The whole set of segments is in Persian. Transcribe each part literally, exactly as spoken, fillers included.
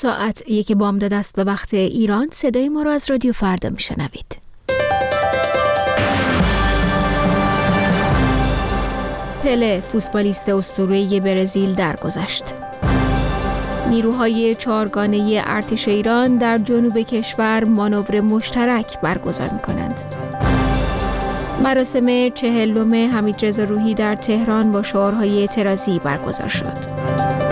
ساعت یک بامداد است به وقت ایران. صدای ما را از رادیو فردا میشنوید. پله فوتبالیست اسطوره‌ای برزیل درگذشت. نیروهای چهارگانه ارتش ایران در جنوب کشور مانور مشترک برگزار می‌کنند. مراسم چهلم حمیدرضا روحی در تهران با شعارهای اعتراضی برگزار شد.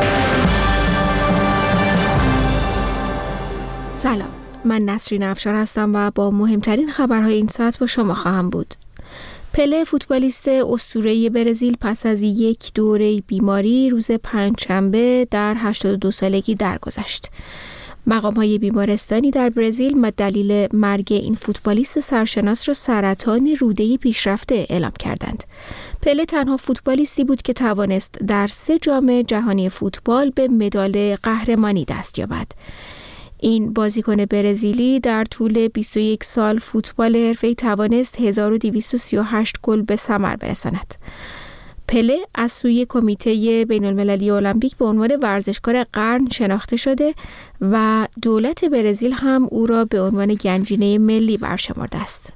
سلام، من نسرین افشار هستم و با مهمترین خبرهای این ساعت با شما خواهم بود. پله فوتبالیست اسطوره‌ای برزیل پس از یک دوره بیماری روز پنجشنبه در هشتاد و دو سالگی درگذشت. مقام‌های بیمارستانی در برزیل دلیل مرگ این فوتبالیست سرشناس را سرطان روده پیشرفته اعلام کردند. پله تنها فوتبالیستی بود که توانست در سه جام جهانی فوتبال به مدال قهرمانی دست یابد. این بازیکن برزیلی در طول بیست و یک سال فوتبال حرفه‌ای توانست هزار و دویست و سی و هشت گل به ثمر برساند. پله از سوی کمیته بین‌المللی المپیک به عنوان ورزشکار قرن شناخته شده و دولت برزیل هم او را به عنوان گنجینه ملی برشمرده است.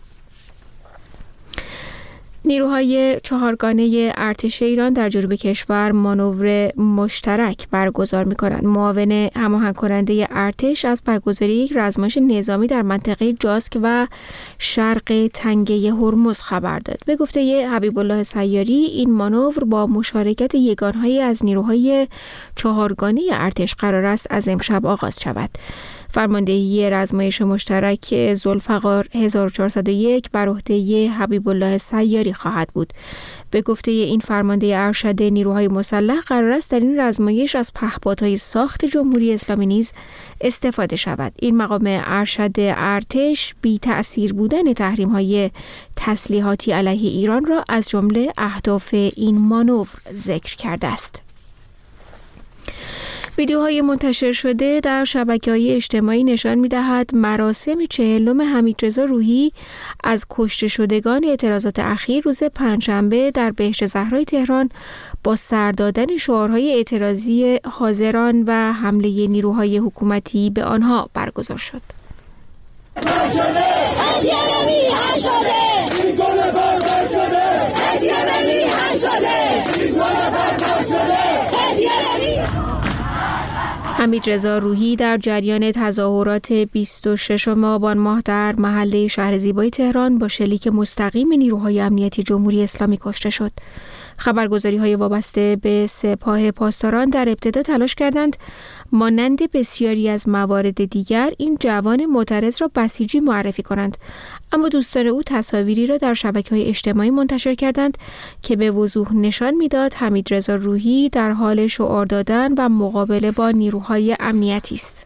نیروهای چهارگانه ارتش ایران در جنوب کشور مانور مشترک برگزار می‌کنند. معاون هماهنگ کننده ارتش از برگزاری یک رزمایش نظامی در منطقه جاسک و شرق تنگه هرمز خبر داد. به گفته حبیب الله سیاری، این مانور با مشارکت یگانهایی از نیروهای چهارگانه ارتش قرار است از امشب آغاز شود. فرماندهی رزمایش مشترک ذوالفقار هزار و چهارصد و یک بر عهده حبیب الله سیاری خواهد بود. به گفته این فرمانده ارشد نیروهای مسلح، قرار است در این رزمایش از پهپادهای ساخت جمهوری اسلامی نیز استفاده شود. این مقام ارشد ارتش بی تأثیر بودن تحریم‌های تسلیحاتی علیه ایران را از جمله اهداف این مانور ذکر کرده است. ویدیوهای منتشر شده در شبکه‌های اجتماعی نشان می‌دهد مراسم چهلم حمیدرضا روحی از کشته شدگان اعتراضات اخیر روز پنجشنبه در بهشت زهرای تهران با سر دادن شعارهای اعتراضی حاضران و حمله نیروهای حکومتی به آنها برگزار شد. حمیدرضا روحی در جریان تظاهرات بیست و ششم آبان ماه در محله شهر زیبای تهران با شلیک مستقیم نیروهای امنیتی جمهوری اسلامی کشته شد. خبرگزاری‌های وابسته به سپاه پاسداران در ابتدا تلاش کردند مانند بسیاری از موارد دیگر این جوان معترض را بسیجی معرفی کنند، اما دوستان او تصاویری را در شبکه‌های اجتماعی منتشر کردند که به وضوح نشان می‌داد حمیدرضا روحی در حال شعار دادن و مقابله با نیروهای امنیتی است.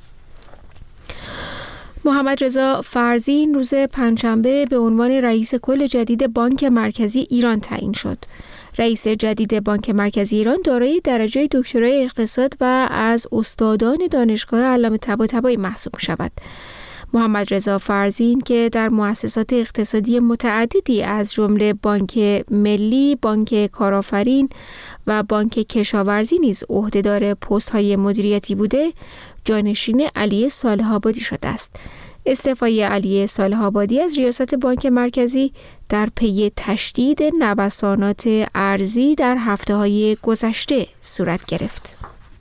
محمد رضا فرزین روز پنجشنبه به عنوان رئیس کل جدید بانک مرکزی ایران تعیین شد. رئیس جدید بانک مرکزی ایران دارای درجه دکترای اقتصاد و از استادان دانشگاه علامه طباطبایی محسوب شود. محمد رضا فرزین که در مؤسسات اقتصادی متعددی از جمله بانک ملی، بانک کارآفرین و بانک کشاورزی نیز عهدهدار پست‌های مدیریتی بوده، جانشین علی صالح آبادی شده است. استعفای علی صالح آبادی از ریاست بانک مرکزی در پی تشدید نوسانات ارزی در هفته‌های گذشته صورت گرفت.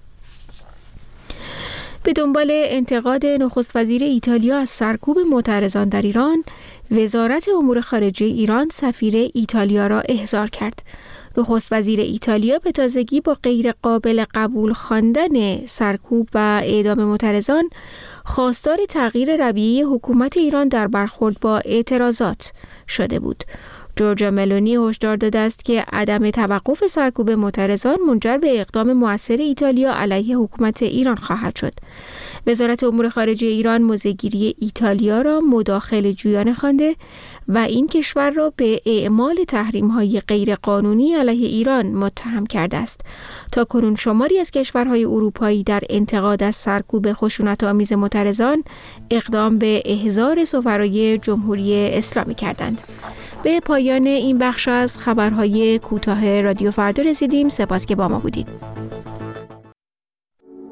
به دنبال انتقاد نخست وزیر ایتالیا از سرکوب معترضان در ایران، وزارت امور خارجه ایران سفیر ایتالیا را احضار کرد. نخست وزیر ایتالیا به تازگی با غیر قابل قبول خواندن سرکوب و اعدام معترضان خواستار تغییر رویه حکومت ایران در برخورد با اعتراضات شده بود. جورجا ملونی هشدار داده است که عدم توقف سرکوب معترضان منجر به اقدام مؤثر ایتالیا علیه حکومت ایران خواهد شد. وزارت امور خارجه ایران موضع‌گیری ایتالیا را مداخله جویانه خوانده و این کشور را به اعمال تحریم‌های غیرقانونی علیه ایران متهم کرده است. تاکنون شماری از کشورهای اروپایی در انتقاد از سرکوب خشونت‌آمیز معترضان اقدام به احضار سفرای جمهوری اسلامی کردند. به پایان این بخش از خبرهای کوتاه رادیو فردا رسیدیم. سپاس که با ما بودید.